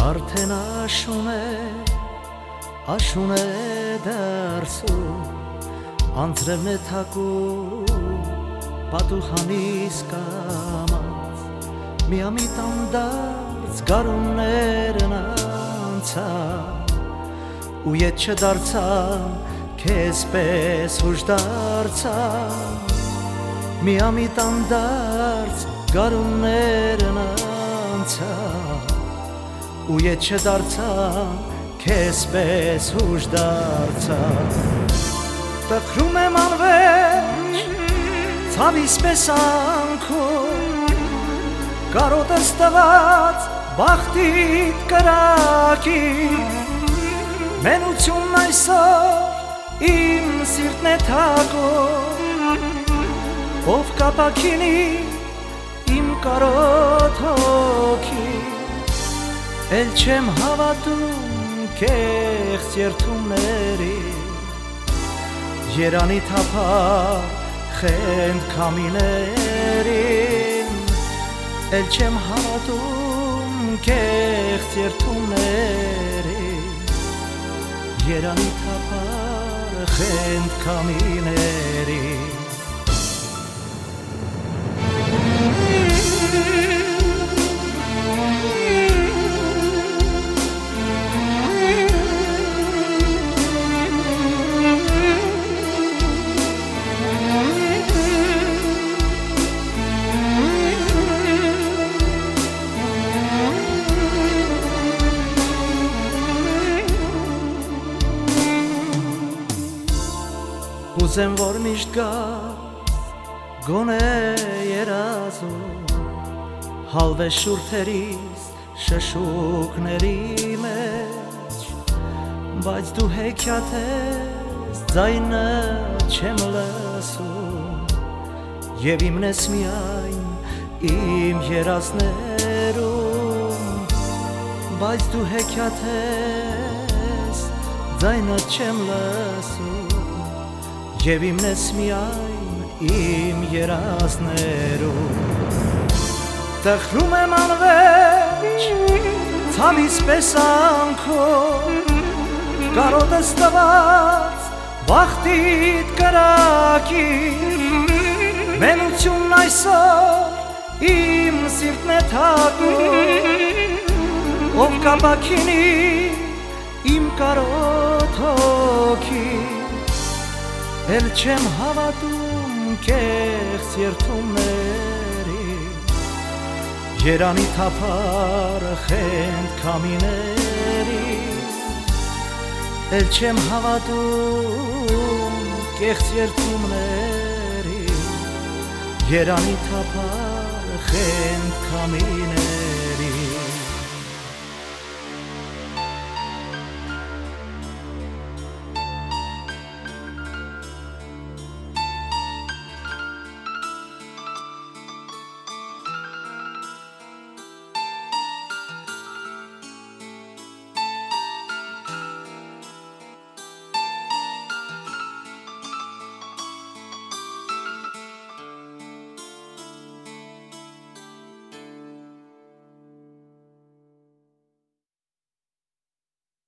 Արդեն աշուն է դարսում, անձրևն է թակում, պատուհանիս կամած, միամիտ անդարձ գարուններն անցան, ու ետ չդարձան, քեզ պես հուշ դարձան, միամիտ անդարձ գարուններն անցան, ու ետ չդարձան, քեզ պես հուշ դարձան, տխրում եմ անվերջ, ցավիս պես անքում, կարոտս տված բախտիդ կրակին, մենությունն այսօր իմ սիրտն է թակում, ով կապակինի իմ կարոտ հոգին, էլ չեմ հավատում կեղծ երդումների, երանի թափար խենդ քամիներին, էլ չեմ հավատում կեղծ երդումների, երանի թափար խենդ քամիներին. Ուզեմ որ միշտ գաս գոնե երազում, հալվես շուրթերիս շշուկների մեջ, բայց դու հեքիաթ ես, ձայնը չեմ լսում, և իմն ես միայն իմ երազներում, բայց դու հեքիաթ ես, ձայնը չեմ լսում, և իմն ես միայն իմ երազներում, տխրում եմ անվերջ, ցավիս պես անքում, կարոտս տված բախտիդ կրակին, մենությունն այսօր իմ սիրտն է թակում, ով կապակինի իմ կարոտ հոգին, էլ չեմ հավատում կեղծ երդումների, երանի թափար խենդ քամիների, էլ չեմ հավատում կեղծ երդումների, երանի թափար խենդ քամիների.